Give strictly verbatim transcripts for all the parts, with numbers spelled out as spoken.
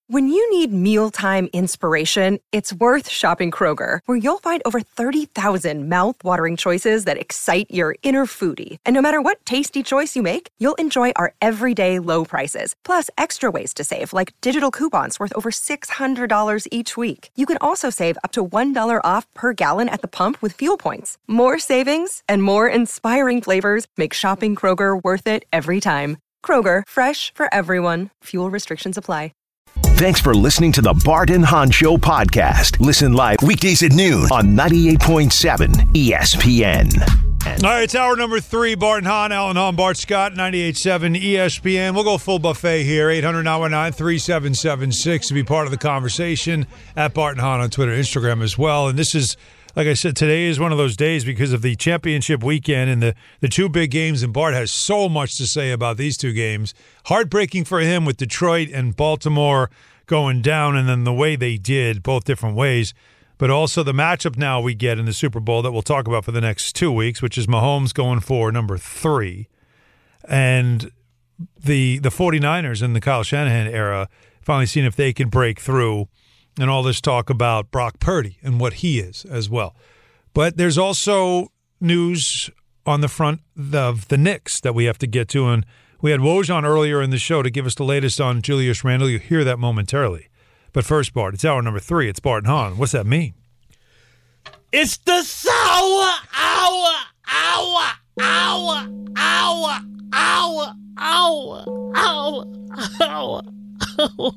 When you need mealtime inspiration, it's worth shopping Kroger, where you'll find over thirty thousand mouth-watering choices that excite your inner foodie. And no matter what tasty choice you make, you'll enjoy our everyday low prices, plus extra ways to save, like digital coupons worth over six hundred dollars each week. You can also save up to one dollar off per gallon at the pump with fuel points. More savings and more inspiring flavors make shopping Kroger worth it every time. Kroger, fresh for everyone. Fuel restrictions apply. Thanks for listening to the Bart and Hahn Show podcast. Listen live weekdays at noon on ninety-eight point seven E S P N. All right, it's hour number three. Bart and Hahn, Alan Hahn, Bart Scott, ninety-eight point seven E S P N. We'll go full buffet here. eight hundred nine one nine three seven seven six to be part of the conversation. At Bart and Hahn on Twitter, Instagram as well. And this is, like I said, today is one of those days because of the championship weekend and the, the two big games, and Bart has so much to say about these two games. Heartbreaking for him with Detroit and Baltimore going down, and then the way they did, both different ways. But also the matchup now we get in the Super Bowl that we'll talk about for the next two weeks, which is Mahomes going for number three. And the the 49ers in the Kyle Shanahan era finally seeing if they can break through, and all this talk about Brock Purdy and what he is as well. But there's also news on the front of the Knicks that we have to get to, and we had Woj on earlier in the show to give us the latest on Julius Randle. You'll hear that momentarily. But first, Bart, it's hour number three. It's Bart and Hahn. What's that mean? It's the sour hour, hour, hour, hour, hour, hour, hour, hour, hour.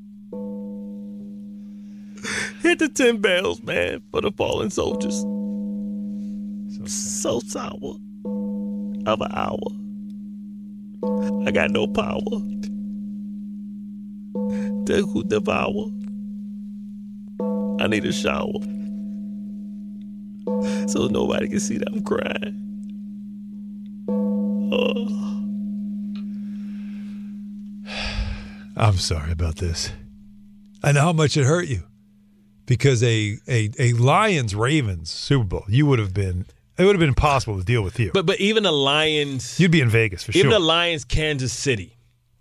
Hit the ten bells, man, for the fallen soldiers. So sour of an hour. I got no power to devour. I need a shower so nobody can see that I'm crying. Oh. I'm sorry about this. I know how much it hurt you because a a, a Lions-Ravens Super Bowl, you would have been it would have been impossible to deal with you. But but even the Lions, you'd be in Vegas for even sure. Even the Lions, Kansas City,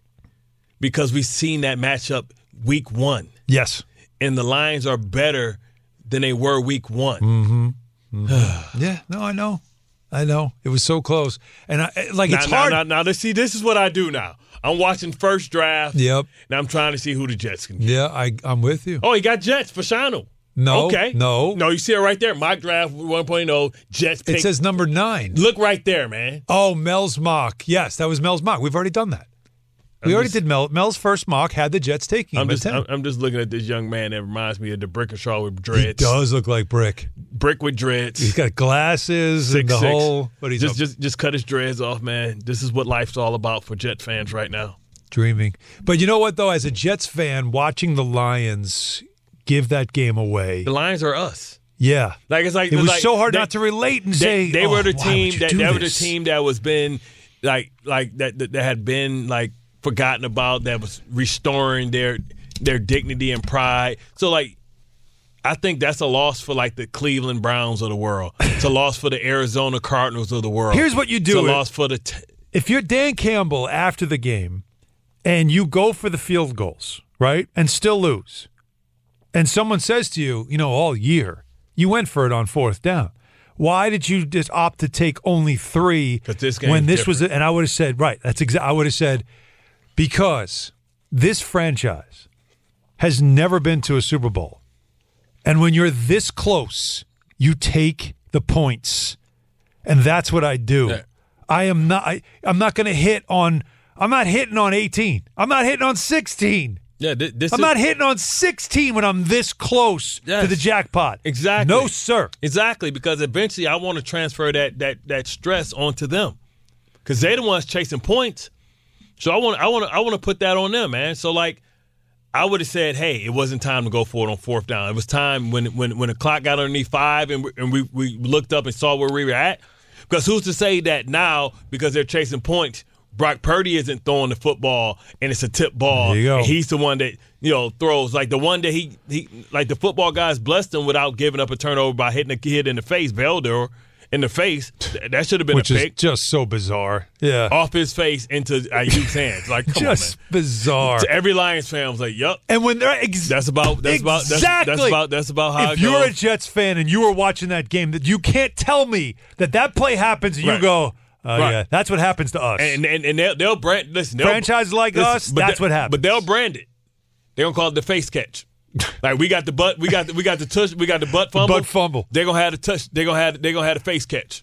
because we've seen that matchup week one. Yes, and the Lions are better than they were week one. Mm-hmm. Mm-hmm. Yeah, no, I know, I know. It was so close, and I, like now, it's now, hard. Now, now, now, see, this is what I do now. I'm watching first draft. Yep. Now I'm trying to see who the Jets can get. Yeah, I, I'm with you. Oh, he got Jets for Shano. No. Okay. No. No, you see it right there. Mock draft one point oh, Jets pick. It says number nine. Look right there, man. Oh, Mel's mock. Yes, that was Mel's mock. We've already done that. We I'm already just, did Mel. Mel's first mock had the Jets taking him. I'm just, at ten. I'm just looking at this young man that reminds me of the Brickenshaw with dreads. He does look like Brick. Brick with dreads. He's got glasses six, and the six. whole. But he's just, up. just, just cut his dreads off, man. This is what life's all about for Jet fans right now. Dreaming. But you know what, though? As a Jets fan, watching the Lions give that game away. The Lions are us. Yeah. Like it's like it was like, so hard they, not to relate and they, say they oh, were the why team would you that do they were the this? team that was been like like that, that that had been like forgotten about, that was restoring their their dignity and pride. So like I think that's a loss for like the Cleveland Browns of the world. It's a loss for the Arizona Cardinals of the world. Here's what you do. It's a loss for the t- if you're Dan Campbell after the game and you go for the field goals, right, and still lose, and someone says to you, you know, all year, you went for it on fourth down. Why did you just opt to take only three this when this different. was – and I would have said, right, that's exactly – I would have said, because this franchise has never been to a Super Bowl, and when you're this close, you take the points, and that's what I do. Yeah. I am not I, – I'm not going to hit on – I'm not hitting on eighteen. I'm not hitting on sixteen. Yeah, th- this I'm is, not hitting on sixteen when I'm this close yes, to the jackpot. Exactly. No, sir. Exactly, because eventually I want to transfer that that that stress onto them, because they're the ones chasing points. So I want I want to I want to put that on them, man. So like, I would have said, hey, it wasn't time to go for it on fourth down. It was time when when when the clock got underneath five and we, and we we looked up and saw where we were at. Because who's to say that now, because they're chasing points, Brock Purdy isn't throwing the football and it's a tip ball. There you go. And he's the one that, you know, throws like the one that he, he like the football guys blessed him without giving up a turnover by hitting a kid in the face, Velder, in the face. That should have been Which a pick. Which is just so bizarre. Yeah. Off his face into Ayuk's hands. Like, come just on, man. bizarre. To every Lions fan was like, yup. And when they're ex- that's about that's exactly. about that's, that's about that's about how if it you're goes. a Jets fan and you were watching that game, that you can't tell me that that play happens and Right. you go, oh, Right. yeah, that's what happens to us. And and, and they'll, they'll brand listen. They'll, Franchises like listen, us, but that's they- what happens. But they'll brand it. They're gonna call it the face catch. Like we got the butt, we got the, we got the touch, we got the butt fumble. Butt fumble. They're gonna have the touch. They're gonna have they're gonna have the face catch.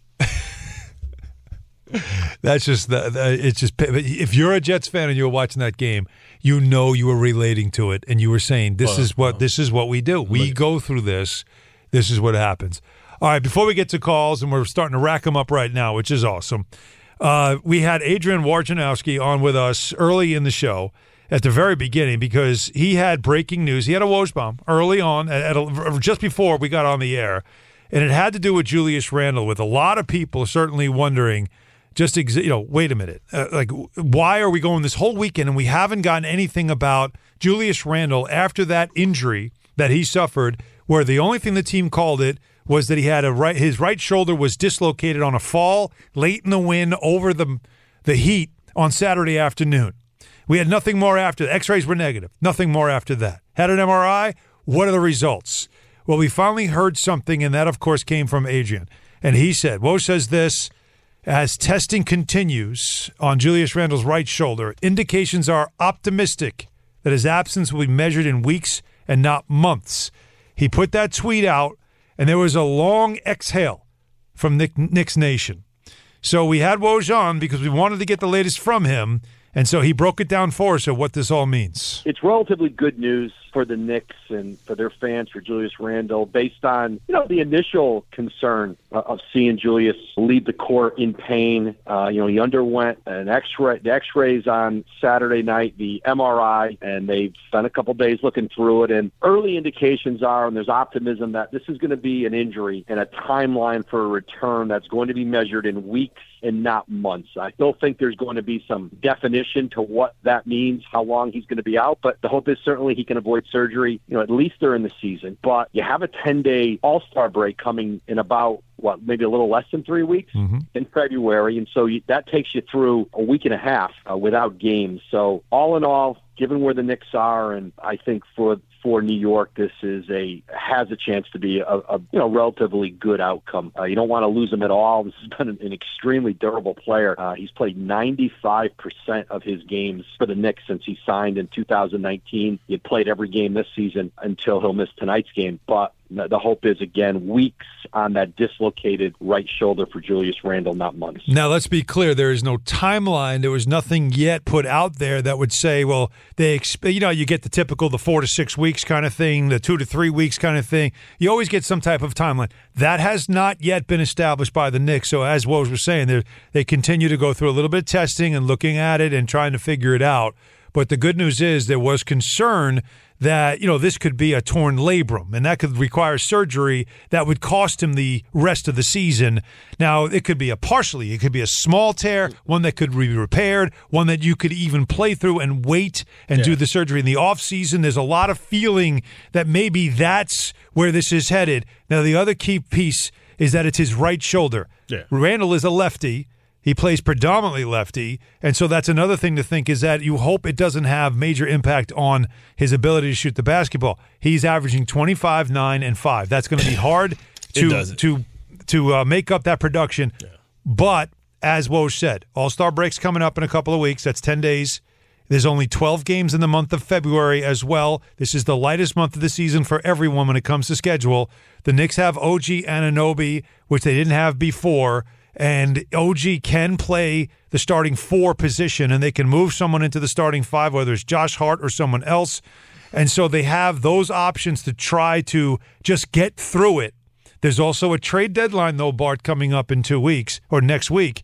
That's just the, the it's just if you're a Jets fan and you were watching that game, you know you were relating to it and you were saying this Well, is what well, this is what we do. We look. go through this. This is what happens. All right, before we get to calls, and we're starting to rack them up right now, which is awesome. Uh, we had Adrian Wojnarowski on with us early in the show at the very beginning because he had breaking news. He had a Woj bomb early on, at, at a, just before we got on the air, and it had to do with Julius Randle. With a lot of people certainly wondering. Just, ex- you know, wait a minute. Uh, like, why are we going this whole weekend and we haven't gotten anything about Julius Randle after that injury that he suffered, where the only thing the team called it was that he had a right, his right shoulder was dislocated on a fall late in the wind over the the heat on Saturday afternoon. We had nothing more after. The X-rays were negative. Nothing more after that. Had an M R I. What are the results? Well, we finally heard something, and that, of course, came from Adrian. And he said, Woj says this. As testing continues on Julius Randle's right shoulder, indications are optimistic that his absence will be measured in weeks and not months. He put that tweet out, and there was a long exhale from Nick, Knicks Nation. So we had Woj on because we wanted to get the latest from him, and so he broke it down for us of what this all means. It's relatively good news for the Knicks and for their fans, for Julius Randle, based on, you know, the initial concern uh, of seeing Julius leave the court in pain. Uh, you know, he underwent an X-ray, the X-rays on Saturday night, the M R I, and they've spent a couple days looking through it. And early indications are, and there's optimism that this is going to be an injury and a timeline for a return that's going to be measured in weeks and not months. I still think there's going to be some definition to what that means, how long he's going to be out, but the hope is certainly he can avoid surgery, you know, at least during the season. But you have a ten-day All-Star break coming in about, what, maybe a little less than three weeks mm-hmm. in February, and so you, that takes you through a week and a half uh, without games. So all in all, given where the Knicks are, and I think for for New York, this is a has a chance to be a, a you know relatively good outcome. Uh, you don't want to lose him at all. This has been an, an extremely durable player. Uh, he's played ninety-five percent of his games for the Knicks since he signed in two thousand nineteen. He played every game this season until he'll miss tonight's game. But the hope is, again, weeks on that dislocated right shoulder for Julius Randle, not months. Now, let's be clear. There is no timeline. There was nothing yet put out there that would say, well, they, exp- you know, you get the typical, the four to six weeks kind of thing, the two to three weeks kind of thing. You always get some type of timeline. That has not yet been established by the Knicks. So as Woj was saying, they continue to go through a little bit of testing and looking at it and trying to figure it out. But the good news is there was concern that, you know, this could be a torn labrum, and that could require surgery that would cost him the rest of the season. Now, it could be a partially, it could be a small tear, one that could be repaired, one that you could even play through and wait and yeah. do the surgery in the offseason. There's a lot of feeling that maybe that's where this is headed. Now, the other key piece is that it's his right shoulder. Yeah. Randle is a lefty. He plays predominantly lefty, and so that's another thing to think is that you hope it doesn't have major impact on his ability to shoot the basketball. He's averaging twenty-five, nine, and five. That's going to be hard to to to uh, make up that production. Yeah. But as Woj said, All-Star break's coming up in a couple of weeks. That's ten days. There's only twelve games in the month of February as well. This is the lightest month of the season for everyone when it comes to schedule. The Knicks have O G Anunoby, which they didn't have before. And O G can play the starting four position, and they can move someone into the starting five, whether it's Josh Hart or someone else. And so they have those options to try to just get through it. There's also a trade deadline, though, Bart, coming up in two weeks or next week.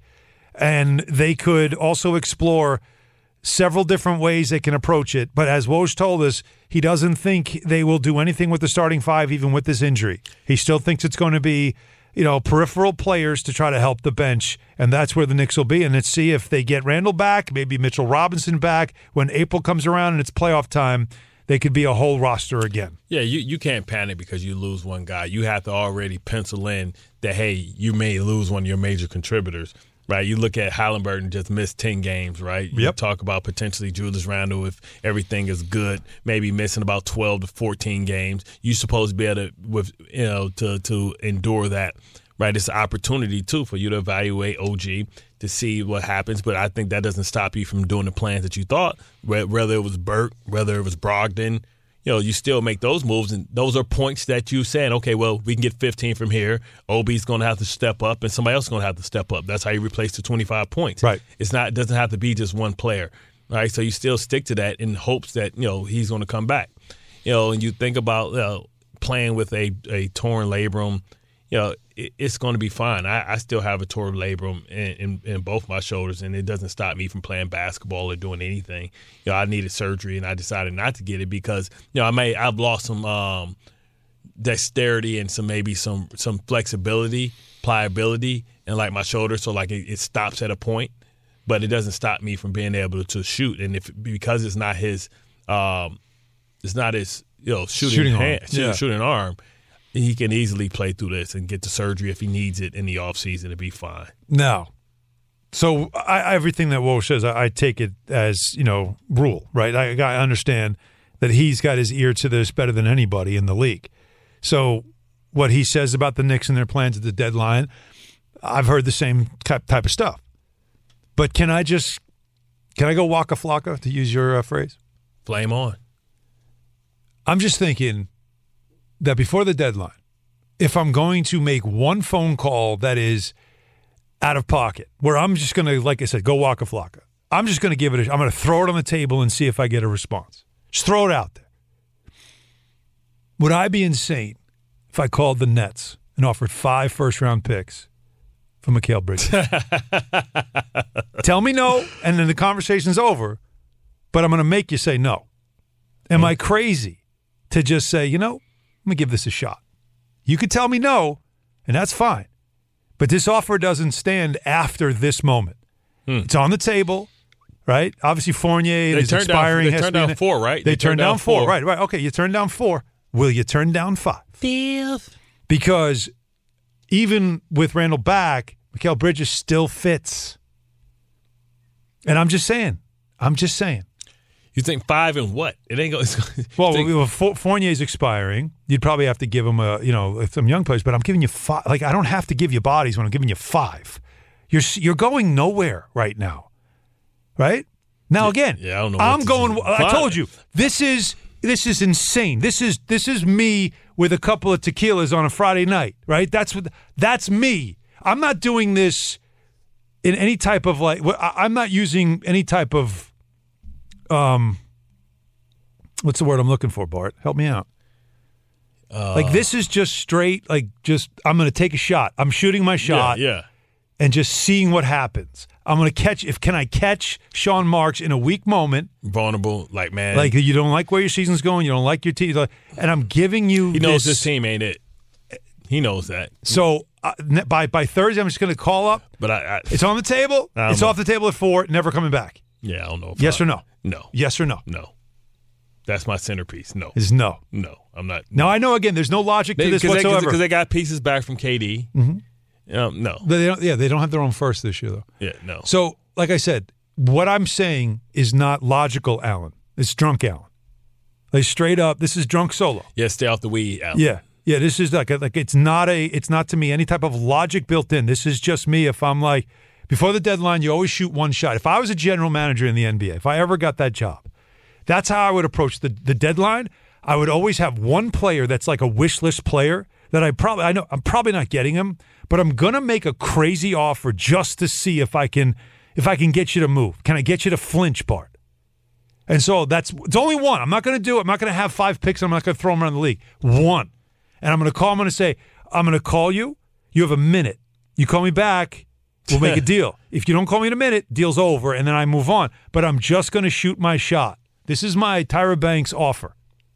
And they could also explore several different ways they can approach it. But as Woj told us, he doesn't think they will do anything with the starting five, even with this injury. He still thinks it's going to be, you know, peripheral players to try to help the bench, and that's where the Knicks will be. And let's see if they get Randle back, maybe Mitchell Robinson back when April comes around and it's playoff time. they could be a whole roster again. Yeah, you, you can't panic because you lose one guy. You have to already pencil in that, hey, you may lose one of your major contributors, right? You look at Halliburton just missed ten games, right? You yep. talk about potentially Julius Randle, if everything is good, maybe missing about twelve to fourteen games. You're supposed to be able to, with, you know, to, to endure that, right? It's an opportunity, too, for you to evaluate O G to see what happens, but I think that doesn't stop you from doing the plans that you thought, whether it was Burke, whether it was Brogdon. You know, you still make those moves, and those are points that you saying, okay, well, we can get fifteen from here. O B's going to have to step up, and somebody else is going to have to step up. That's how you replace the twenty-five points. Right. It's not. It doesn't have to be just one player, right? So you still stick to that in hopes that, you know, he's going to come back. You know, and you think about uh, playing with a, a torn labrum, you know, it, it's going to be fine. I, I still have a torn labrum in, in, in both my shoulders, and it doesn't stop me from playing basketball or doing anything. You know, I needed surgery, and I decided not to get it because, you know, I may I've lost some um, dexterity and some maybe some some flexibility, pliability, and like my shoulder, so like it, it stops at a point, but it doesn't stop me from being able to shoot. And if because it's not his, um, it's not his, you know, shooting shooting hand, arm. shooting, Yeah. shooting arm. He can easily play through this and get the surgery if he needs it in the offseason to be fine. No. So I, everything that Woj says, I, I take it as, you know, rule, right? I, I understand that he's got his ear to this better than anybody in the league. So what he says about the Knicks and their plans at the deadline, I've heard the same type of stuff. But can I just, can I go waka flocka, to use your uh, phrase? Flame on. I'm just thinking that before the deadline, if I'm going to make one phone call that is out of pocket, where I'm just going to, like I said, go waka flocka, I'm just going to give it a, I'm going to throw it on the table and see if I get a response. Just throw it out there. Would I be insane if I called the Nets and offered five first-round picks for Mikal Bridges? Tell me no, and then the conversation's over, but I'm going to make you say no. Am I crazy to just say, you know, let me give this a shot? You could tell me no, and that's fine. But this offer doesn't stand after this moment. Hmm. It's on the table, right? Obviously, Fournier is expiring. Down, they turned down four, right? They, they turned, turned down, down four. four. Right, right. Okay, you turned down four. Will you turn down five? Fifth. Because even with Randall back, Mikal Bridges still fits. And I'm just saying. I'm just saying. You think five and what? It ain't going. Well, think, well, Fournier's expiring. You'd probably have to give him a, you know, some young players. But I'm giving you five. Like, I don't have to give you bodies when I'm giving you five. You're you're going nowhere right now, right? Now again, yeah, I don't know. I'm going. Do. I told you this is this is insane. This is this is me with a couple of tequilas on a Friday night, right? That's what that's me. I'm not doing this in any type of like. I'm not using any type of. Um, what's the word I'm looking for, Bart? Help me out. Uh, like this is just straight, like just I'm going to take a shot. I'm shooting my shot, yeah, yeah, and just seeing what happens. I'm going to catch. If can I catch Sean Marks in a weak moment, vulnerable, like man, like you don't like where your season's going, you don't like your team, and I'm giving you. He knows this, this team ain't it. He knows that. So uh, by by Thursday, I'm just going to call up. But I, I it's on the table. It's know. off the table at four. Never coming back. Yeah, I don't know. Yes I, or no? No. Yes or no? No. That's my centerpiece. No. Is no. No, I'm not. Now, I know, again, there's no logic to they, this cause whatsoever. Because they, they got pieces back from K D. Mm-hmm. Um, no. They don't, yeah, they don't have their own first this year, though. Yeah, no. So, like I said, what I'm saying is not logical, Alan. It's drunk, Alan. Like, straight up, this is drunk solo. Yeah, stay off the weed, Alan. Yeah. Yeah, this is like, like it's not a, it's not to me any type of logic built in. This is just me. If I'm like, before the deadline, you always shoot one shot. If I was a general manager in the N B A, if I ever got that job, that's how I would approach the, the deadline. I would always have one player that's like a wish list player that I probably, I know I'm probably not getting him, but I'm going to make a crazy offer just to see if I can, if I can get you to move. Can I get you to flinch, Bart? And so that's, it's only one. I'm not going to do it. I'm not going to have five picks. I'm not going to throw them around the league. One. And I'm going to call, I'm going to say, I'm going to call you. You have a minute. You call me back. We'll make a deal. If you don't call me in a minute, deal's over, and then I move on. But I'm just going to shoot my shot. This is my Tyra Banks offer.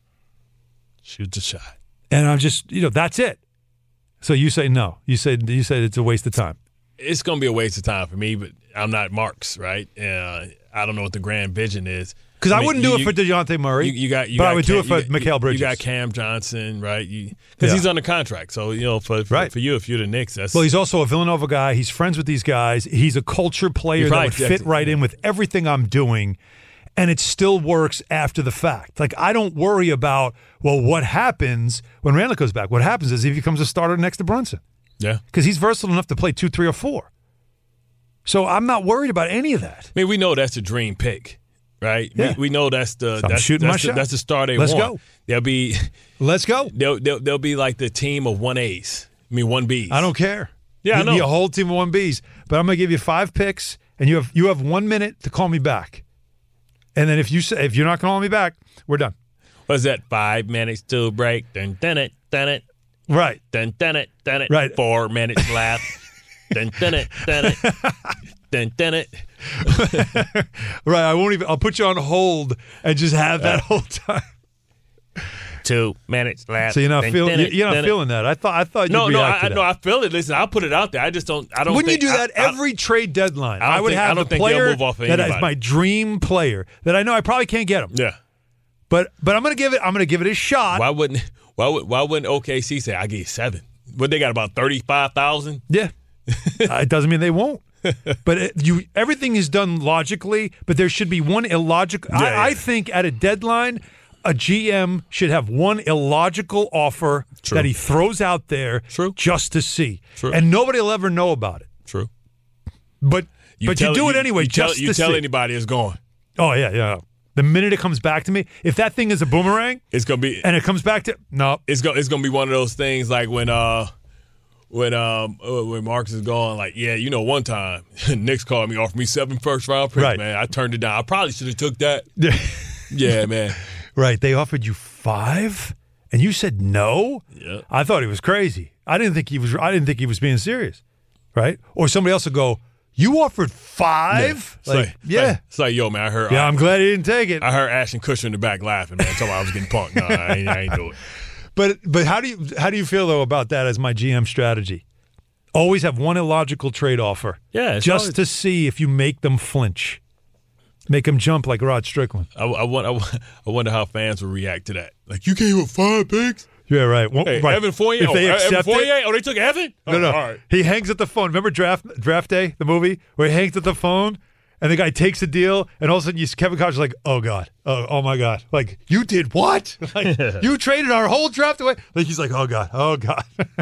Shoot the shot. And I'm just, you know, that's it. So you say no. You said you said it's a waste of time. It's going to be a waste of time for me, but I'm not Marks, right? Uh, I don't know what the grand vision is. Because I, I mean, wouldn't do you, it for DeJounte Murray, you, you got, you but got I would Cam, do it for you got, Mikal Bridges. You got Cam Johnson, right? Because Yeah. he's under contract. So, you know, for, for, Right. for you, if you're the Knicks, that's Well, he's also a Villanova guy. He's friends with these guys. He's a culture player He's that right, would fit exactly. right in with everything I'm doing, and it still works after the fact. Like, I don't worry about, well, what happens when Randall comes back? What happens is he becomes a starter next to Brunson yeah. because he's versatile enough to play two, three, or four. So I'm not worried about any of that. I mean, we know that's a dream pick, right? Yeah. We, we know that's the So I'm that's, shooting that's my the, shot. that's the star they Let's want. go. They'll be Let's go. they'll, they'll they'll be like the team of one A's. I mean, one B's. I don't care. Yeah, I Give know. me a whole team of one Bs, but I'm going to give you five picks, and you have you have one minute to call me back. And then if you say if you're not going to call me back, we're done. What's that? Five minutes to break. Dun dun it, dun it, Right. dun dun it, dun it. Right. Four minutes left. Dun dun it, dun it, dun dun it. Right. I won't even. I'll put you on hold and just have that whole time. Two minutes left. So you're not Dun, feeling. dun it, You're not dun it. feeling that. I thought. I thought. No, you'd no, react I, to no. that. I feel it. Listen, I'll put it out there. I just don't. I don't. Wouldn't think, you do that I, I, every trade deadline? I don't I would think- I have don't a think they'll player move off of that is anybody. my dream player that I know I probably can't get him. Yeah. But but I'm gonna give it. I'm gonna give it a shot. Why wouldn't Why would Why wouldn't O K C say I give you seven? What they got about thirty five thousand? Yeah. Uh, it doesn't mean they won't. But it, you, everything is done logically. But there should be one illogical. Yeah, I, yeah. I think at a deadline, a G M should have one illogical offer True. that he throws out there True. just to see, True. and nobody will ever know about it. True. But but tell- you do it anyway, You tell, just you to tell see. anybody it's going. Oh yeah, yeah. The minute it comes back to me, if that thing is a boomerang It's gonna be. and it comes back to no, It's gonna. It's gonna be one of those things like when uh. When um uh, when Marcus is going like, yeah, you know, one time Knicks called me, offered me seven first round picks, Right. man. I turned it down. I probably should have took that. Yeah, man. right? They offered you five, and you said no. Yeah. I thought he was crazy. I didn't think he was. I didn't think he was being serious, right? Or somebody else would go, "You offered five? It's like, yeah, Like, it's like, yo, man, I heard. yeah. I, I'm glad he didn't take it. I heard Ashton Kutcher in the back laughing, man. Talking about I was getting punked. No, I ain't, I ain't do it. But but how do you how do you feel though about that as my G M strategy? Always have one illogical trade offer. Yeah, it's just always- to see if you make them flinch, make them jump like Rod Strickland. I, I, want, I, want- I wonder how fans will react to that. Like, you gave up five picks? Yeah, right. Well, Hey, right. Evan Fournier? If they oh, Evan accept it, Fournier? Oh, they took Evan? No, Oh, no. All right. He hangs at the phone. Remember Draft Draft Day, the movie, where he hangs at the phone and the guy takes a deal, and all of a sudden you, Kevin Koch is like, "Oh God, oh, oh my God!" Like, you did what? Like, you traded our whole draft away. Like, he's like, "Oh God, oh God."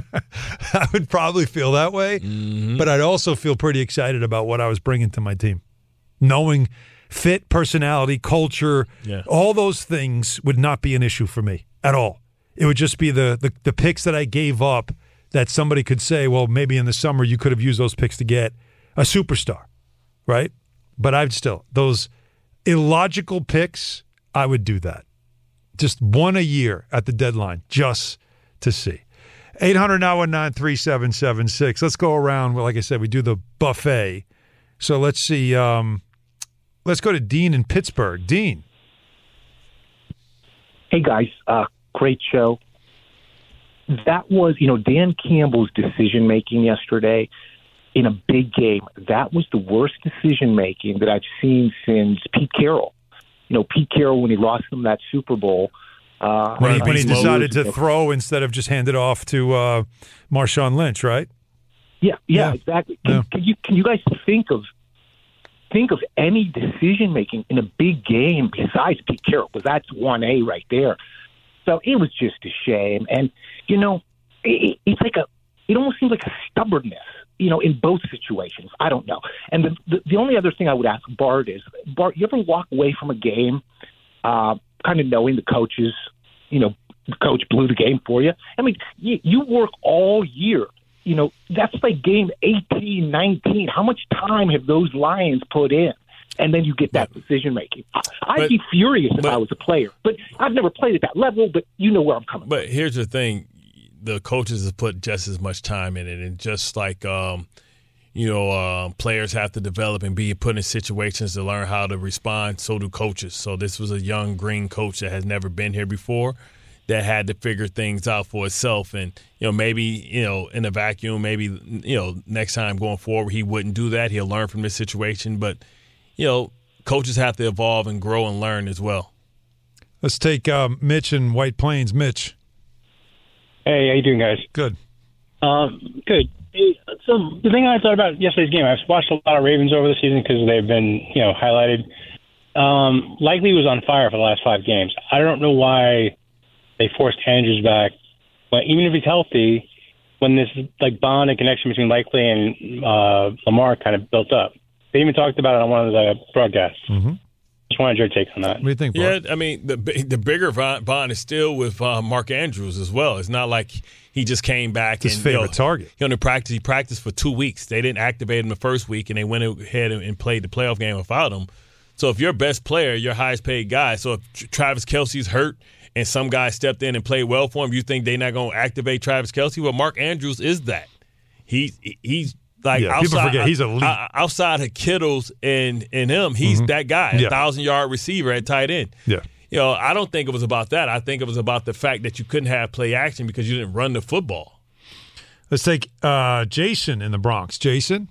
I would probably feel that way, Mm-hmm. but I'd also feel pretty excited about what I was bringing to my team, knowing fit, personality, culture, Yeah. all those things would not be an issue for me at all. It would just be the, the the picks that I gave up that somebody could say, well, maybe in the summer you could have used those picks to get a superstar, right? But I'd still, those illogical picks, I would do that. Just one a year at the deadline, just to see. eight hundred nine one nine three seven seven six. Let's go around. Well, like I said, we do the buffet. So let's see. Um, let's go to Dean in Pittsburgh. Dean. Hey, guys. Uh, great show. That was, you know, Dan Campbell's decision-making yesterday in a big game. That was the worst decision-making that I've seen since Pete Carroll. You know, Pete Carroll, when he lost them that Super Bowl. Uh, When he, I when he know- decided to throw instead of just hand it off to uh, Marshawn Lynch, right? Yeah, yeah, Yeah. exactly. Can, Yeah. can you can you guys think of think of any decision making in a big game besides Pete Carroll? Because that's one A right there. So it was just a shame, and you know, it, it's like a it almost seems like a stubbornness, you know, in both situations. I don't know. And the the, the only other thing I would ask Bart is, Bart, you ever walk away from a game, uh, kind of knowing the coaches, you know, the coach blew the game for you? I mean, you, you work all year. You know, that's like game eighteen, nineteen. How much time have those Lions put in? And then you get that decision making. I'd but- be furious if but- I was a player, but I've never played at that level. But you know where I'm coming from. But here's the thing: the coaches have put just as much time in it, and just like um, you know, uh, players have to develop and be put in situations to learn how to respond. So do coaches. So this was a young green coach that has never been here before, that had to figure things out for itself. And you know, maybe you know, in a vacuum, maybe you know, next time going forward, he wouldn't do that. He'll learn from this situation, but. You know, coaches have to evolve and grow and learn as well. Let's take um, Mitch in White Plains. Mitch. Hey, how you doing, guys? Good. Um, good. Hey, so the thing I thought about yesterday's game, I've watched a lot of Ravens over the season because they've been, you know, highlighted. Um, Likely was on fire for the last five games. I don't know why they forced Andrews back, but even if he's healthy, when this like bond and connection between Likely and uh, Lamar kind of built up, they even talked about it on one of the broadcasts. Mm-hmm. Just wanted your take on that. What do you think, Bart? Yeah, I mean, the the bigger bond is still with uh, Mark Andrews as well. It's not like he just came back His and favorite you know, target. He only practiced. He practiced for two weeks. They didn't activate him the first week, and they went ahead and played the playoff game without him. So if your best player, your highest paid guy, so if Travis Kelce's hurt and some guy stepped in and played well for him, you think they're not going to activate Travis Kelce? Well, Mark Andrews is that. He he's. Like yeah, outside, people forget he's elite. Uh, outside of Kittles and, and him, he's mm-hmm. that guy, a yeah. thousand-yard receiver at tight end. Yeah. You know, I don't think it was about that. I think it was about the fact that you couldn't have play action because you didn't run the football. Let's take uh, Jason in the Bronx. Jason?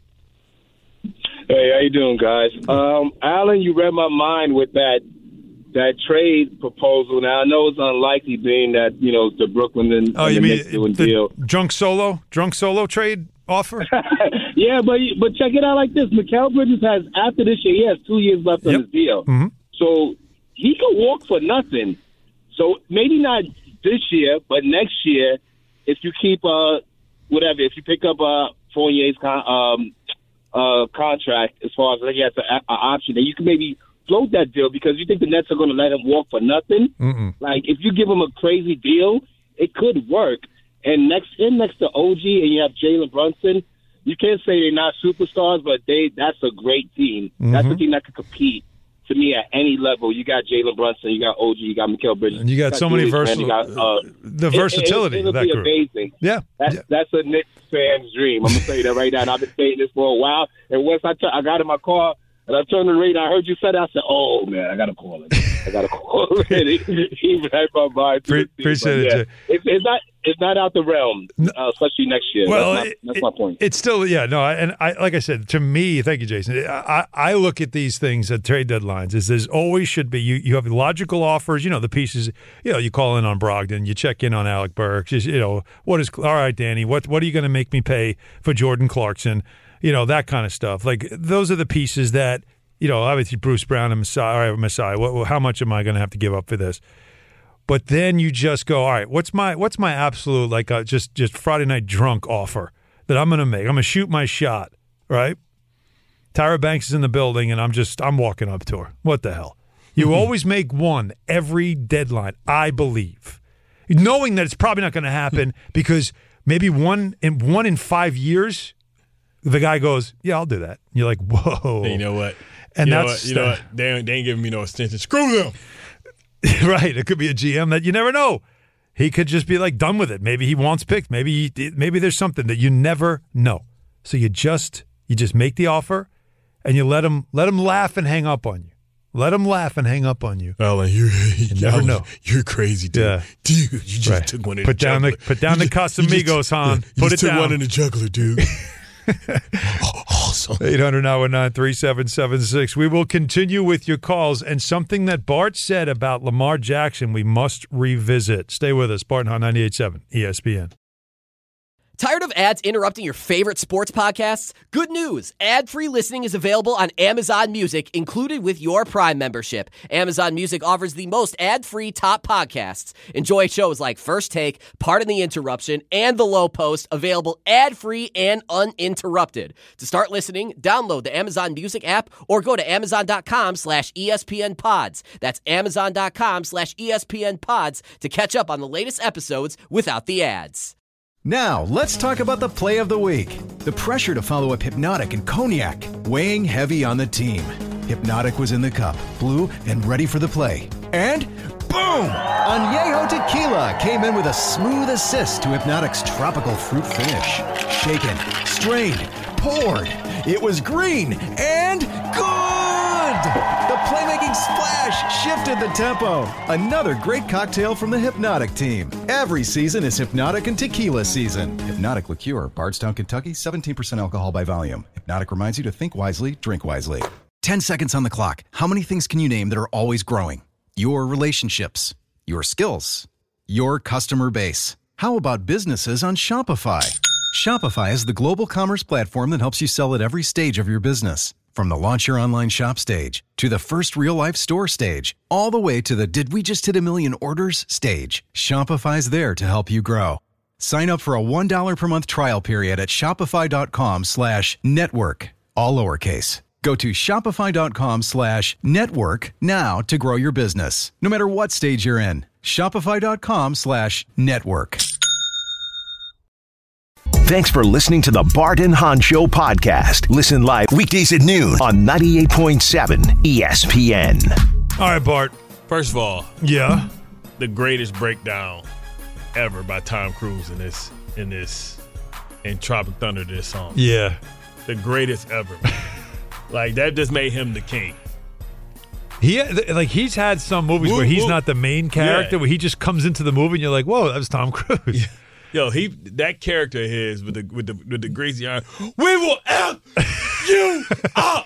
Hey, how you doing, guys? Um, Alan, you read my mind with that that trade proposal. Now, I know it's unlikely being that, you know, the Brooklyn and, oh, and you the mean Knicks doing the deal. drunk solo, drunk solo trade offer? Yeah, but but check it out like this. Mikal Bridges has, after this year, he has two years left yep. on his deal. Mm-hmm. So he could walk for nothing. So maybe not this year, but next year, if you keep, uh, whatever, if you pick up uh, Fournier's con- um, uh, contract as far as like he has an option, then you can maybe float that deal because you think the Nets are going to let him walk for nothing. Mm-mm. Like, if you give him a crazy deal, it could work. And next in next to O G and you have Jalen Brunson, you can't say they're not superstars, but they that's a great team. Mm-hmm. That's a team that could compete, to me, at any level. You got Jalen Brunson, you got O G, you got Mikal Bridges. And you got, you got so many versatile uh, the versatility it, it, of that be group. Amazing. Yeah. That's, yeah. that's a Knicks fan's dream. I'm going to tell you that right now. And I've been saying this for a while. And once I, t- I got in my car, and I turned the radio, I heard you say that. I said, oh, man, I got to call him. I got to call him. he, he had my mind. Pre- appreciate it, yeah, it's, it's, not, it's not out the realm, uh, especially next year. Well, that's, my, it, that's my point. It's still, yeah, no, and I, like I said, to me, thank you, Jason, I, I look at these things at trade deadlines is there's always should be, you, you have logical offers, you know, the pieces, you know, you call in on Brogdon, you check in on Alec Burks, you know, what is, all right, Danny, what, what are you going to make me pay for Jordan Clarkson? You know, that kind of stuff. Like, those are the pieces that, you know, obviously Bruce Brown and Messiah, all right, Messiah, what, how much am I going to have to give up for this? But then you just go, all right, what's my what's my absolute, like, uh, just, just Friday night drunk offer that I'm going to make? I'm going to shoot my shot, right? Tyra Banks is in the building, and I'm just, I'm walking up to her. What the hell? You mm-hmm. always make one every deadline, I believe, knowing that it's probably not going to happen because maybe one in, one in five years, the guy goes, yeah, I'll do that. And you're like, whoa. Hey, you know what? And you that's know what? You know what? They ain't, they ain't giving me no extension. Screw them. Right. It could be a G M that you never know. He could just be like done with it. Maybe he wants picked. Maybe he, maybe there's something that you never know. So you just you just make the offer, and you let him let him laugh and hang up on you. Let him laugh and hang up on you. Alan, you, you never Alan, know. You're crazy, dude. Yeah. Dude, you just right. took one in put the down juggler. the put down you the just, Casamigos, Han. Yeah, you put just it took down. one in the juggler, dude. oh, awesome. eight hundred nine one nine three seven seven six. We will continue with your calls, and something that Bart said about Lamar Jackson we must revisit. Stay with us. Bart and Han, ninety-eight point seven E S P N. Tired of ads interrupting your favorite sports podcasts? Good news! Ad-free listening is available on Amazon Music, included with your Prime membership. Amazon Music offers the most ad-free top podcasts. Enjoy shows like First Take, Pardon the Interruption, and The Low Post, available ad-free and uninterrupted. To start listening, download the Amazon Music app or go to amazon.com slash ESPN pods. That's amazon.com slash ESPN pods to catch up on the latest episodes without the ads. Now, let's talk about the play of the week. The pressure to follow up Hypnotic and Cognac, weighing heavy on the team. Hypnotic was in the cup, blue, and ready for the play. And boom! Añejo Tequila came in with a smooth assist to Hypnotic's tropical fruit finish. Shaken, strained, poured. It was green and good! The playmaking splash shifted the tempo. Another great cocktail from the Hypnotic team. Every season is Hypnotic and Tequila season. Hypnotic Liqueur, Bardstown, Kentucky, seventeen percent alcohol by volume. Hypnotic reminds you to think wisely, drink wisely. ten seconds on the clock. How many things can you name that are always growing? Your relationships, your skills, your customer base. How about businesses on Shopify? Shopify is the global commerce platform that helps you sell at every stage of your business. From the launch your online shop stage, to the first real-life store stage, all the way to the did we just hit a million orders stage. Shopify's there to help you grow. Sign up for a one dollar per month trial period at shopify.com slash network, all lowercase. Go to shopify.com slash network now to grow your business, no matter what stage you're in. Shopify.com slash network. Thanks for listening to the Bart and Hahn Show podcast. Listen live weekdays at noon on ninety-eight point seven E S P N. All right, Bart. First of all, yeah, the greatest breakdown ever by Tom Cruise in this in this in Tropic Thunder. This song, yeah, the greatest ever. Like that just made him the king. He like he's had some movies woo, where he's woo. not the main character, yeah. where he just comes into the movie and you're like, whoa, that was Tom Cruise. Yeah. Yo, he that character of his with the with the with the greasy iron. We will F you up.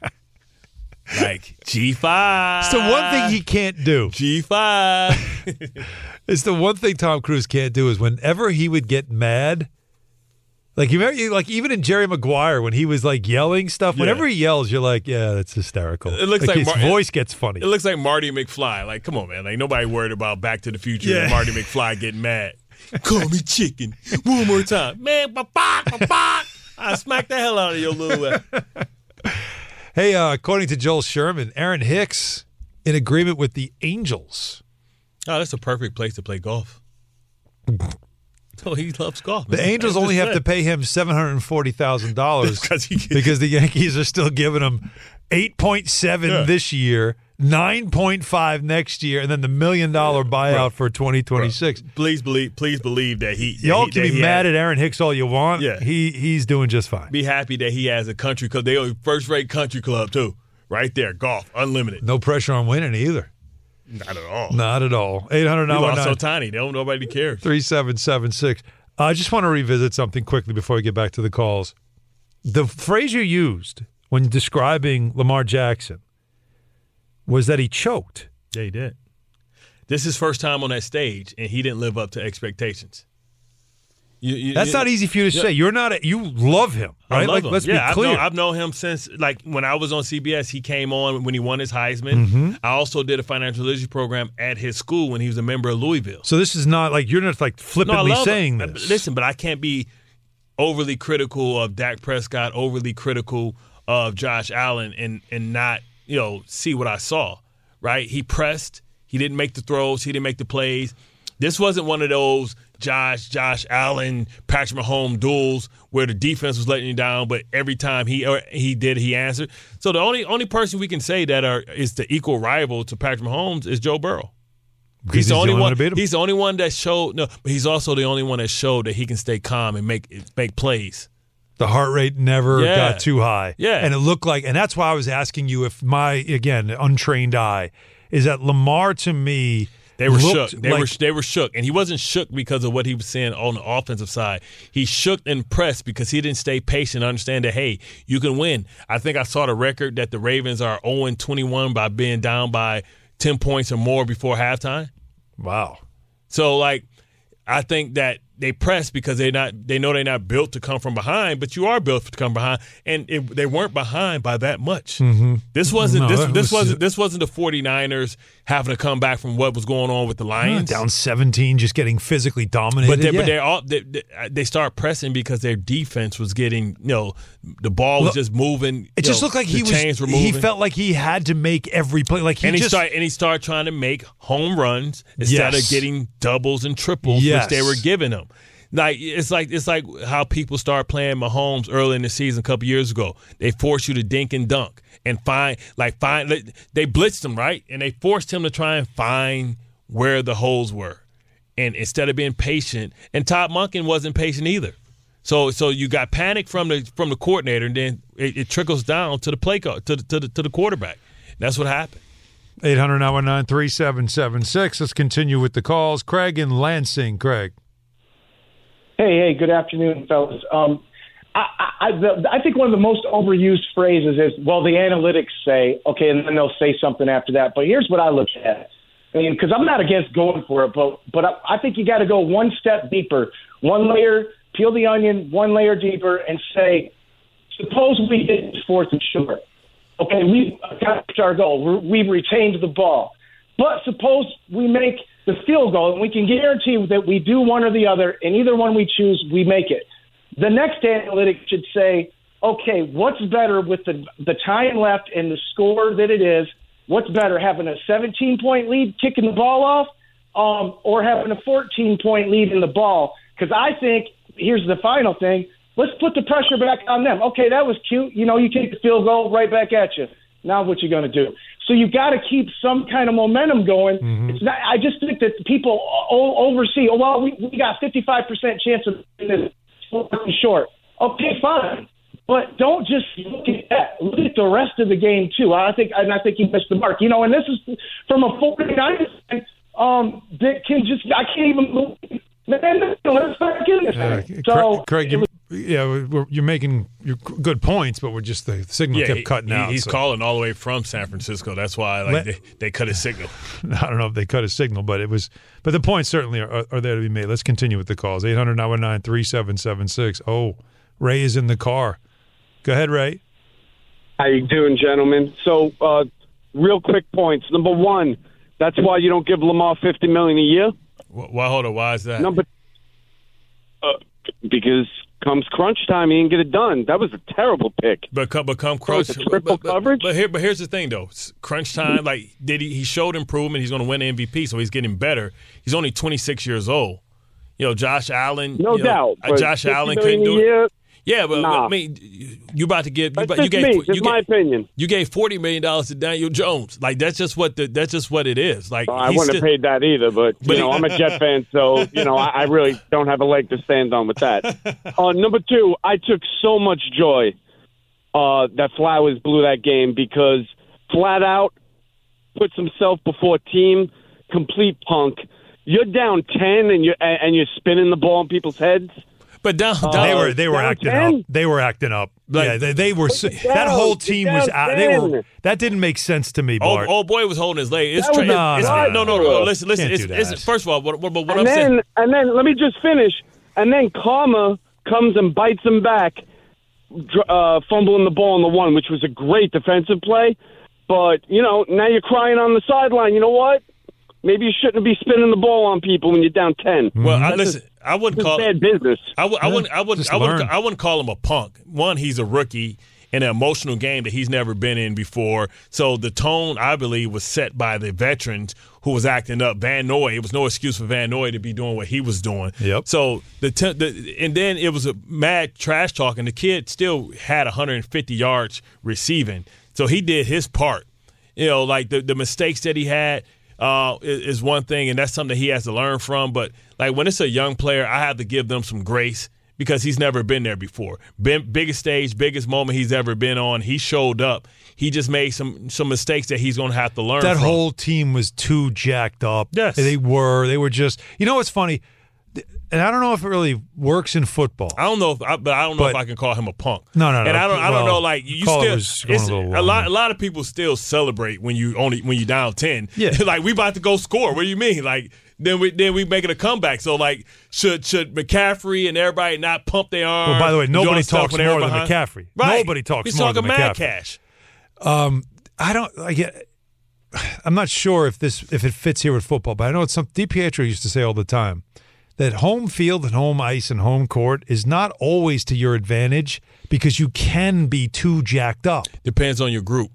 Like G five. It's the one thing he can't do. G five. It's the one thing Tom Cruise can't do is whenever he would get mad. Like you remember, like even in Jerry Maguire when he was like yelling stuff. Whenever yeah. he yells, you're like, yeah, that's hysterical. It looks like, like his Mar- voice gets funny. It looks like Marty McFly. Like, come on, man. Like nobody worried about Back to the Future yeah. and Marty McFly getting mad. Call me chicken. One more time. Man, ba-bok, ba-bok. I smack the hell out of your little ass. Hey, uh, according to Joel Sherman, Aaron Hicks in agreement with the Angels. Oh, that's a perfect place to play golf. Oh, he loves golf. The man. Angels only have to pay him seven hundred forty thousand dollars because the Yankees are still giving him eight point seven yeah. this year, nine point five next year, and then the million dollar buyout right. for twenty twenty-six. Right. Please believe, please believe that he. Y'all he, can that be mad had, at Aaron Hicks all you want. Yeah, he he's doing just fine. Be happy that he has a country club. They are first rate country club too, right there. Golf, unlimited. No pressure on winning either. Not at all. Not at all. eight hundred nine one nine so tiny. They don't. Nobody cares. three seven seven six. I just want to revisit something quickly before we get back to the calls. The phrase you used when describing Lamar Jackson was that he choked. Yeah, he did. This is his first time on that stage, and he didn't live up to expectations. You, you, That's you, not easy for you to yeah. say. You're not. A, you love him, right? I love like, him. let's yeah, be clear. I've known, I've known him since, like, when I was on C B S. He came on when he won his Heisman. Mm-hmm. I also did a financial literacy program at his school when he was a member of Louisville. So this is not like you're not like flippantly no, saying him. this. Listen, but I can't be overly critical of Dak Prescott, overly critical of Josh Allen, and and not you know see what I saw. Right? He pressed. He didn't make the throws. He didn't make the plays. This wasn't one of those Josh, Josh Allen, Patrick Mahomes duels where the defense was letting you down, but every time he or he did, he answered. So the only only person we can say that are is the equal rival to Patrick Mahomes is Joe Burrow. He's, he's the only, the only one. one he's the only one that showed. No, but he's also the only one that showed that he can stay calm and make make plays. The heart rate never yeah. got too high. Yeah, and it looked like, and that's why I was asking you if my again untrained eye is that Lamar to me. They were shook. They like, were they were shook, and he wasn't shook because of what he was saying on the offensive side. He shook and pressed because he didn't stay patient and understand that, hey, you can win. I think I saw the record that the Ravens are oh and twenty-one by being down by ten points or more before halftime. Wow. So, like, I think that they press because they not they know they're not built to come from behind, but you are built to come behind, and it, they weren't behind by that much. Mm-hmm. This wasn't no, this this was, wasn't this wasn't the 49ers having to come back from what was going on with the Lions. Down seventeen, just getting physically dominated. But they, yeah. but they all they, they, they start pressing because their defense was getting you know the ball was Look, just moving. It just know, looked like he was. Were he felt like he had to make every play. Like he and he just started and he started trying to make home runs instead yes. of getting doubles and triples, yes. which they were giving him. Like it's like it's like how people start playing Mahomes early in the season a couple years ago. They force you to dink and dunk and find like find they blitzed him right, and they forced him to try and find where the holes were. And instead of being patient, and Todd Monken wasn't patient either. So so you got panic from the from the coordinator, and then it, it trickles down to the play to the, to the to the quarterback. That's what happened. eight hundred nine one nine three seven seven six. Let's continue with the calls. Craig in Lansing. Craig. Hey, hey, good afternoon, fellas. Um, I, I, the, I think one of the most overused phrases is, well, the analytics say, okay, and then they'll say something after that. But here's what I look at. I mean, because I'm not against going for it, but but I, I think you got to go one step deeper, one layer, peel the onion one layer deeper, and say, suppose we hit fourth and short. Okay, we've accomplished our goal. We've retained the ball. But suppose we make the field goal, and we can guarantee that we do one or the other, and either one we choose, we make it. The next analytic should say, okay, what's better with the the time left and the score that it is? What's better, having a seventeen-point lead, kicking the ball off, um, or having a fourteen-point lead in the ball? Because I think, here's the final thing, let's put the pressure back on them. Okay, that was cute. You know, you kick the field goal right back at you. Now what you going to do? So you've got to keep some kind of momentum going. Mm-hmm. It's not. I just think that people o- oversee, oh, well, we, we got fifty-five percent chance of this short. Okay, fine. But don't just look at that. Look at the rest of the game, too. I think and I think he missed the mark. You know, and this is from a forty-niners fan um, that can just – I can't even believe – man, let's back in this uh, thing. So, Craig, you, yeah, we're, you're making you're good points, but we're just the signal yeah, kept cutting he, out. He's so. calling all the way from San Francisco. That's why like Let, they, they cut his signal. I don't know if they cut his signal, but it was. But the points certainly are, are there to be made. Let's continue with the calls. eight hundred nine one nine three seven seven six. Oh, Ray is in the car. Go ahead, Ray. How you doing, gentlemen? So, uh, real quick points. Number one, that's why you don't give Lamar fifty million dollars a year. Why? Hold on. Why is that? Number, uh, because comes crunch time, he didn't get it done. That was a terrible pick. But come, but come crunch, so triple but, but, coverage. But here, but here's the thing, though. Crunch time, like did he? He showed improvement. He's going to win the M V P, so he's getting better. He's only twenty-six years old. You know, Josh Allen. No you know, doubt. Josh Allen couldn't do it. Yeah, but nah. I mean, you about to give you, that's you gave me. you That's gave, my opinion. You gave forty million dollars to Daniel Jones. Like that's just what the that's just what it is. Like well, I wouldn't still, have paid that either, but, but you know, I'm a Jet fan, so you know, I, I really don't have a leg to stand on with that. Uh, number two, I took so much joy uh, that Flowers blew that game because flat out puts himself before team, complete punk. You're down ten and you're and you're spinning the ball in people's heads. But down, down they were they were acting ten? up. They were acting up. Like, yeah, they, they were. down, that whole team was out. They were. That didn't make sense to me, Bart. Old, old boy was holding his leg. It's That tra- was nah, it's, nah, no, no, no, no. Listen, listen. Can't It's, do that. it's, first of all, what, what, what and I'm then saying. and then let me just finish. And then Karma comes and bites him back, uh, fumbling the ball on the one, which was a great defensive play. But you know, now you're crying on the sideline. You know what? Maybe you shouldn't be spinning the ball on people when you're down ten. Well, I, That's listen, just, I wouldn't call bad business. I, w- I wouldn't. I wouldn't. Just I wouldn't. learn. I wouldn't call him a punk. One, he's a rookie in an emotional game that he's never been in before. So the tone, I believe, was set by the veterans who was acting up. Van Noy. It was no excuse for Van Noy to be doing what he was doing. Yep. So the, t- the and then it was a mad trash talking. The kid still had one hundred fifty yards receiving. So he did his part. You know, like the the mistakes that he had. Uh, is one thing, and that's something he has to learn from. But like when it's a young player, I have to give them some grace because he's never been there before. Been, biggest stage, biggest moment he's ever been on. He showed up. He just made some some mistakes that he's going to have to learn. That from. whole team was too jacked up. Yes, they were. They were just. You know what's funny? And I don't know if it really works in football. I don't know, if I, but I don't know but, if I can call him a punk. No, no, no. And I don't, I don't well, know. Like you call still, it was going it's, a, little a lot. A lot of people still celebrate when you only when you down ten. Yeah, like we about to go score. What do you mean? Like then we then we making a comeback. So like should should McCaffrey and everybody not pump their arms? Well, by the way, nobody talks when more they're than behind? McCaffrey. Right. Nobody talks He's more talking than mad McCaffrey. cash. Um, I don't. I get. I'm not sure if this if it fits here with football, but I know it's something DiPietro used to say all the time. That home field and home ice and home court is not always to your advantage because you can be too jacked up. Depends on your group.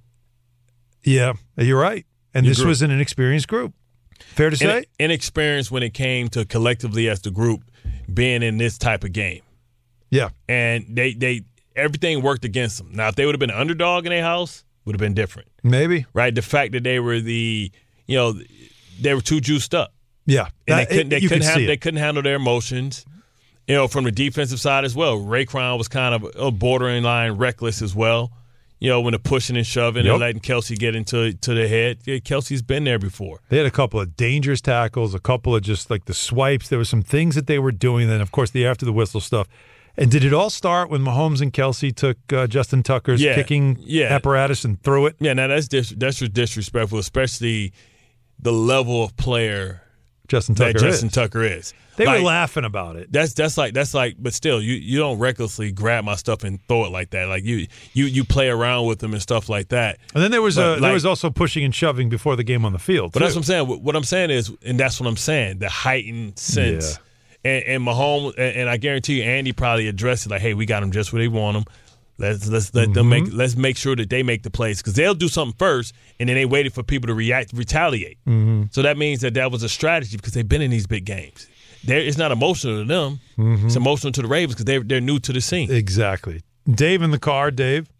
Yeah, you're right. And Your this group. was an inexperienced group. Fair to say? In, inexperienced when it came to collectively as the group being in this type of game. Yeah. And they, they everything worked against them. Now, if they would have been an underdog in their house, would have been different. Maybe. Right? The fact that they were the, you know, they were too juiced up. Yeah, and that, they couldn't. They you couldn't. can Handle, see they it. couldn't handle their emotions. You know, from the defensive side as well. Raekwon was kind of a bordering line reckless as well. You know, when they're pushing and shoving Yep. and letting Kelsey get into to the head. Yeah, Kelsey's been there before. They had a couple of dangerous tackles, a couple of just like the swipes. There were some things that they were doing. Then, of course, the after the whistle stuff. And did it all start when Mahomes and Kelsey took uh, Justin Tucker's yeah, kicking yeah. apparatus and threw it? Yeah, now that's dis- that's disrespectful, especially the level of player Justin Tucker that Justin is. Tucker is. They like, were laughing about it. That's that's like that's like, but still, you, you don't recklessly grab my stuff and throw it like that. Like you you you play around with them and stuff like that. And then there was but a, like, there was also pushing and shoving before the game on the field. But too. that's what I'm saying. What, what I'm saying is, and that's what I'm saying, the heightened sense. Yeah. And, and Mahomes, and, and I guarantee you, Andy probably addressed it like, "Hey, we got them just where they want them. Let's let's let mm-hmm. them make let's make sure that they make the plays because they'll do something first, and then they waited for people to react, retaliate. Mm-hmm. So that means that that was a strategy because they've been in these big games. They're, it's not emotional to them. Mm-hmm. It's emotional to the Ravens because they're they're new to the scene. Exactly. Dave in the car. Dave.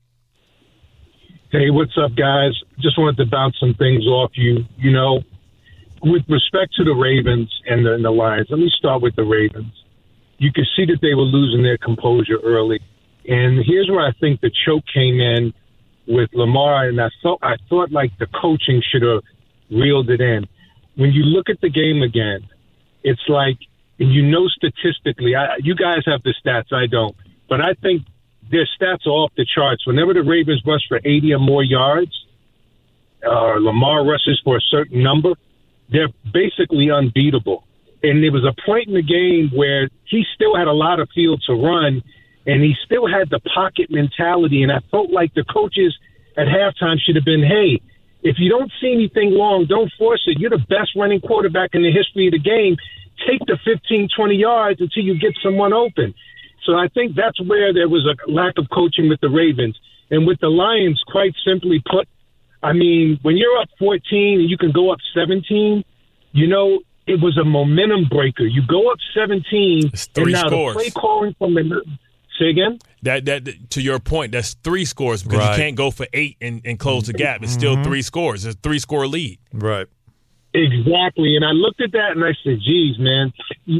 Hey, what's up, guys? Just wanted to bounce some things off you. You know, with respect to the Ravens and the, and the Lions, let me start with the Ravens. You could see that they were losing their composure early. And here's where I think the choke came in with Lamar, and I thought I thought like the coaching should have reeled it in. When you look at the game again, it's like, and you know statistically, I, you guys have the stats, I don't, but I think their stats are off the charts. Whenever the Ravens rush for eighty or more yards, or uh, Lamar rushes for a certain number, they're basically unbeatable. And there was a point in the game where he still had a lot of field to run, and he still had the pocket mentality. And I felt like the coaches at halftime should have been, hey, if you don't see anything long, don't force it. You're the best running quarterback in the history of the game. Take the fifteen, twenty yards until you get someone open. So I think that's where there was a lack of coaching with the Ravens. And with the Lions, quite simply put, I mean, when you're up fourteen and you can go up seventeen, you know, it was a momentum breaker. You go up seventeen, and now scores. the play calling from the – say again? That, that to your point, that's three scores because Right. you can't go for eight and, and close the gap. It's still three scores. It's a three-score lead. Right. Exactly. And I looked at that and I said, geez, man,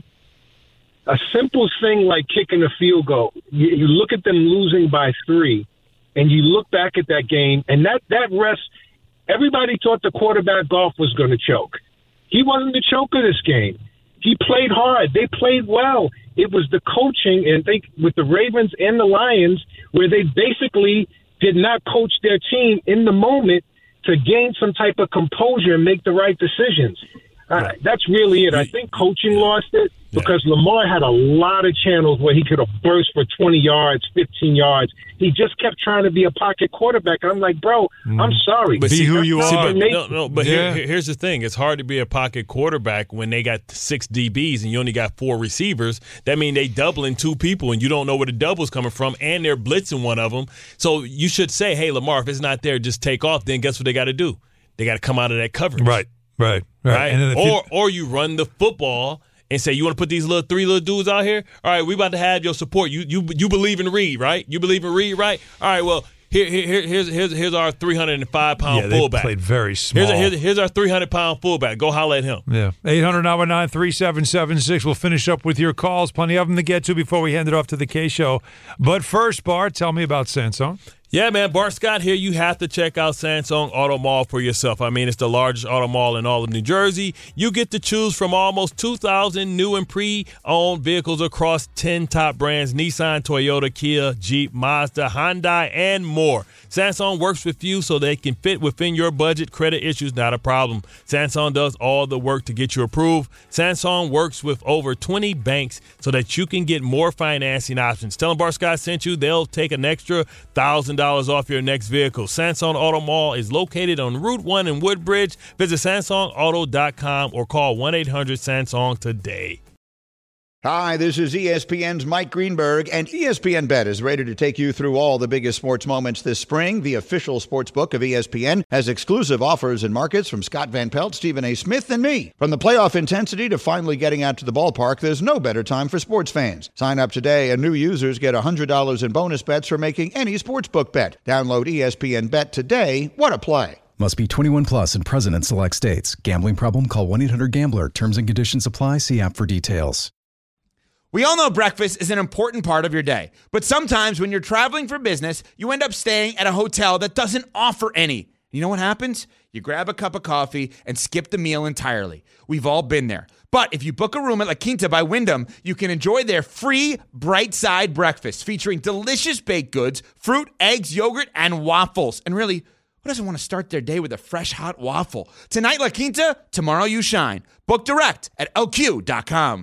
a simple thing like kicking a field goal, you, you look at them losing by three, and you look back at that game, and that, that rest, everybody thought the quarterback Goff was going to choke. He wasn't the choker this game. He played hard. They played well. It was the coaching, and they, with the Ravens and the Lions, where they basically did not coach their team in the moment to gain some type of composure and make the right decisions. Uh, that's really it. I think coaching lost it because Lamar had a lot of channels where he could have burst for twenty yards, fifteen yards. He just kept trying to be a pocket quarterback. I'm like, bro, I'm sorry. But Be see, who you see, are. But, no, no, but Yeah. here, here- here's the thing. It's hard to be a pocket quarterback when they got six D Bs and you only got four receivers. That means they doubling two people and you don't know where the double's coming from and they're blitzing one of them. So you should say, hey, Lamar, if it's not there, just take off. Then guess what they got to do? They got to come out of that coverage. Right. Right. Right. Right? And then if or, you, or you run the football and say, you want to put these little three little dudes out here? All right, we about to have your support. You you you believe in Reed, right? You believe in Reed, right? All right, well, here, here here's here's here's our three hundred five pound yeah, they fullback. played very small. Here's, a, here's, here's our three hundred pound fullback. Go holler at him. Yeah. eight hundred nine one nine three seven seven six. We'll finish up with your calls. Plenty of them to get to before we hand it off to the K Show. But first, Bart, tell me about Samsung. Yeah, man, Bart Scott here. You have to check out Samsung Auto Mall for yourself. I mean, it's the largest auto mall in all of New Jersey. You get to choose from almost two thousand new and pre-owned vehicles across ten top brands: Nissan, Toyota, Kia, Jeep, Mazda, Hyundai, and more. Samsung works with you so they can fit within your budget. Credit issues, not a problem. Samsung does all the work to get you approved. Samsung works with over twenty banks so that you can get more financing options. Tell them Bart Scott sent you. They'll take an extra one thousand dollars off your next vehicle. Samsung Auto Mall is located on Route one in Woodbridge. Visit Samsung Auto dot com or call one eight hundred Samsung today. Hi, this is E S P N's Mike Greenberg, and E S P N Bet is ready to take you through all the biggest sports moments this spring. The official sports book of E S P N has exclusive offers and markets from Scott Van Pelt, Stephen A. Smith, and me. From the playoff intensity to finally getting out to the ballpark, there's no better time for sports fans. Sign up today, and new users get one hundred dollars in bonus bets for making any sportsbook bet. Download E S P N Bet today. What a play. Must be twenty-one plus and present in select states. Gambling problem? Call one eight hundred gambler. Terms and conditions apply. See app for details. We all know breakfast is an important part of your day, but sometimes when you're traveling for business, you end up staying at a hotel that doesn't offer any. You know what happens? You grab a cup of coffee and skip the meal entirely. We've all been there. But if you book a room at La Quinta by Wyndham, you can enjoy their free Bright Side breakfast featuring delicious baked goods, fruit, eggs, yogurt, and waffles. And really, who doesn't want to start their day with a fresh, hot waffle? Tonight, La Quinta, tomorrow you shine. Book direct at L Q dot com.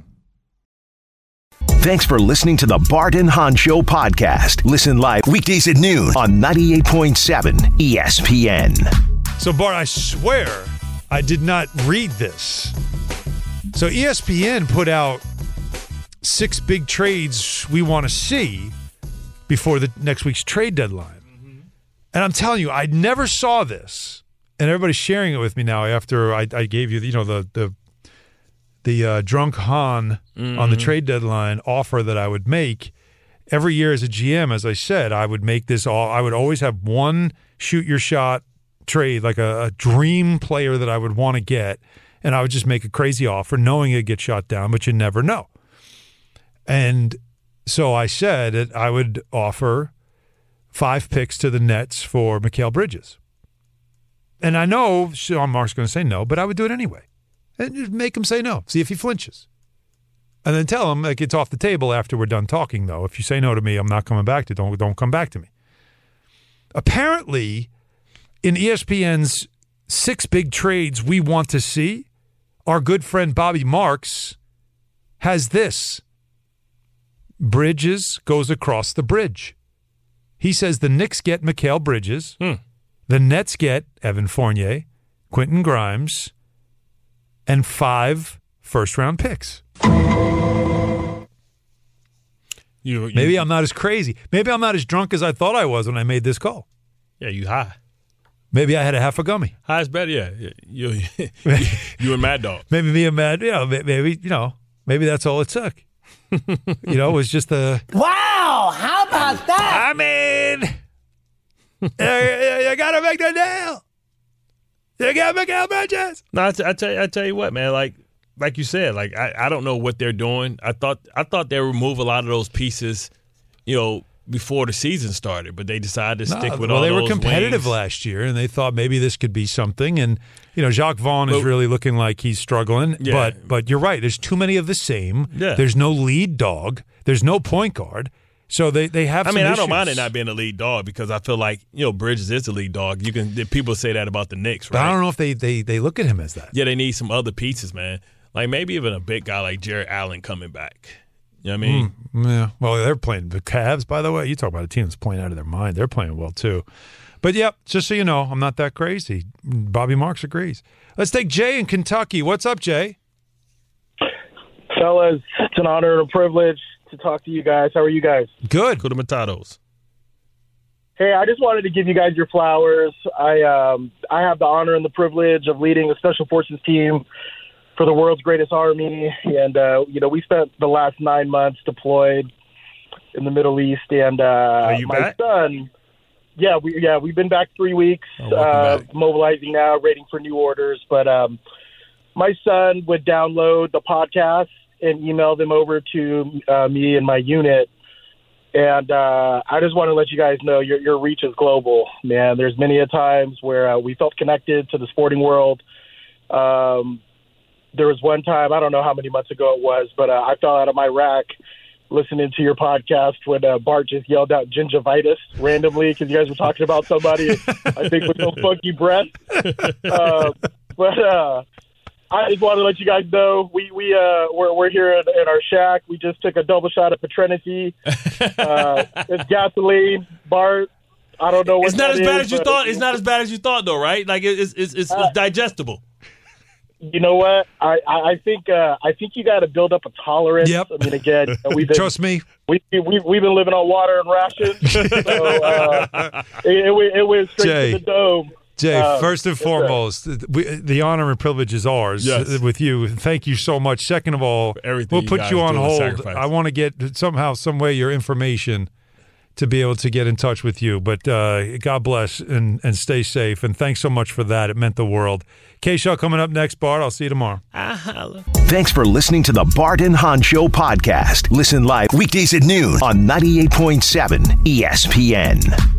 Thanks for listening to the Bart and Hahn Show podcast. Listen live weekdays at noon on ninety-eight point seven E S P N. So, Bart, I swear I did not read this. So E S P N put out six big trades we want to see before the next week's trade deadline. Mm-hmm. And I'm telling you, I never saw this. And everybody's sharing it with me now after I, I gave you, you know, the the the uh, drunk Hahn mm-hmm. on the trade deadline offer that I would make. Every year as a G M, as I said, I would make this all. I would always have one shoot your shot trade, like a, a dream player that I would want to get. And I would just make a crazy offer knowing it'd get shot down, but you never know. And so I said that I would offer five picks to the Nets for Mikal Bridges. And I know Sean Mark's going to say no, but I would do it anyway. And just make him say no. See if he flinches. And then tell him like it's off the table after we're done talking, though. If you say no to me, I'm not coming back to you. Don't, don't come back to me. Apparently, in E S P N's six big trades we want to see, our good friend Bobby Marks has this. Bridges goes across the bridge. He says the Knicks get Mikal Bridges. Hmm. The Nets get Evan Fournier, Quentin Grimes, and five first-round picks. You, you, Maybe I'm not as crazy. Maybe I'm not as drunk as I thought I was when I made this call. Yeah, you high. Maybe I had a half a gummy. High is better, yeah. You, you, you and Mad Dog. Maybe me and Mad, you know, maybe, you know, maybe that's all it took. You know, it was just a... Wow, how about that? I mean, you, you got to make the deal. You got Mikal Bridges. No, I, t- I, tell you, I tell you what, man, like like you said, like I, I don't know what they're doing. I thought I thought they would remove a lot of those pieces, you know, before the season started, but they decided to no, stick with well, all those Well, they were competitive wings. last year, and they thought maybe this could be something. And, you know, Jacques Vaughn is but, really looking like he's struggling. Yeah. But but you're right. There's too many of the same. Yeah. There's no lead dog. There's no point guard. So they, they have I some mean, issues. I don't mind it not being a lead dog because I feel like, you know, Bridges is the lead dog. You can People say that about the Knicks, right? But I don't know if they, they, they look at him as that. Yeah, they need some other pieces, man. Like maybe even a big guy like Jarrett Allen coming back. You know what I mean? Mm, yeah. Well, they're playing the Cavs, by the way. You talk about a team that's playing out of their mind. They're playing well, too. But, yep, just so you know, I'm not that crazy. Bobby Marks agrees. Let's take Jay in Kentucky. What's up, Jay? Fellas, it's an honor and a privilege to talk to you guys. How are you guys? Good. Good matados. Hey, I just wanted to give you guys your flowers. I um, I have the honor and the privilege of leading a special forces team for the world's greatest army, and uh, you know we spent the last nine months deployed in the Middle East. And uh, are you my back? son, yeah, we yeah we've been back three weeks, oh, uh, back. mobilizing now, waiting for new orders. But um, my son would download the podcast and email them over to uh, me and my unit. And uh, I just want to let you guys know your your reach is global, man. There's many a times where uh, we felt connected to the sporting world. Um, there was one time, I don't know how many months ago it was, but uh, I fell out of my rack listening to your podcast when uh, Bart just yelled out gingivitis randomly because you guys were talking about somebody, I think, with no funky breath. Uh, but uh, I just want to let you guys know we we uh we're we're here in, in our shack. We just took a double shot of Patrenity. Uh, it's gasoline, Bart. I don't know what it's not as bad is, as you thought. It's not as bad as you thought, though, right? Like it's it's it's, uh, it's digestible. You know what? I I, I think uh, I think you got to build up a tolerance. Yep. I mean, again, you know, we've been, trust me. We we we've been living on water and rations. So uh, it, it, it went straight Jay. to the dome. Jay, Uh, first and yes, foremost, we, the honor and privilege is ours Yes. with you. Thank you so much. Second of all, everything we'll you put guys you on do is hold. sacrifice. I want to get somehow, some way, your information to be able to get in touch with you. But uh, God bless and, and stay safe. And thanks so much for that. It meant the world. K-Shaw coming up next, Bart. I'll see you tomorrow. Thanks for listening to the Bart and Hahn Show podcast. Listen live weekdays at noon on ninety-eight point seven E S P N.